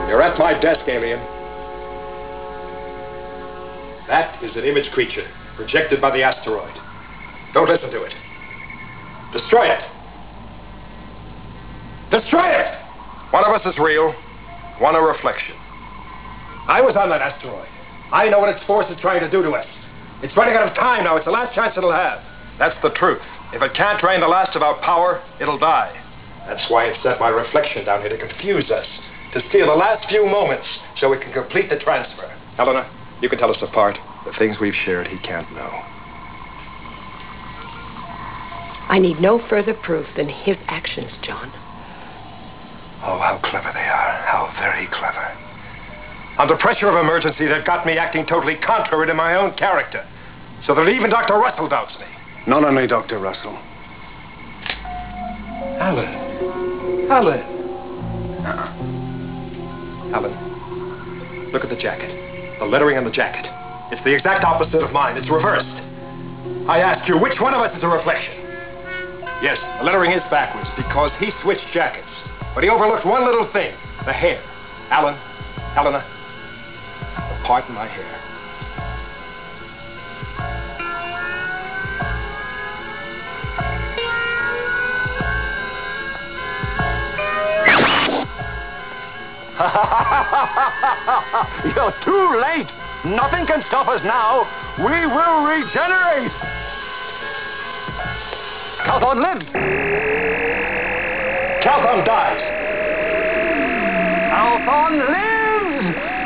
You're at my desk, alien. That is an image creature projected by the asteroid. Don't listen to it. Destroy it. Destroy it! One of us is real, one a reflection. I was on that asteroid. I know what its force is trying to do to us. It's running out of time now. It's the last chance it'll have. That's the truth. If it can't drain the last of our power, it'll die. That's why it sent my reflection down here to confuse us, to steal the last few moments so we can complete the transfer. Helena, you can tell us apart. The things we've shared, he can't know. I need no further proof than his actions, John. Oh, how clever they are. How very clever. Under pressure of emergency, they've got me acting totally contrary to my own character, so that even Dr. Russell doubts me. Not only Dr. Russell. Alan. Alan. Alan, look at the jacket. The lettering on the jacket. It's the exact opposite of mine. It's reversed. I ask you, which one of us is a reflection? Yes, the lettering is backwards because he switched jackets. But he overlooked one little thing, the hair. Alan, Helena, the part in my hair. You're too late. Nothing can stop us now. We will regenerate. Calthorn lives. Calthorn dies. Calthorn lives.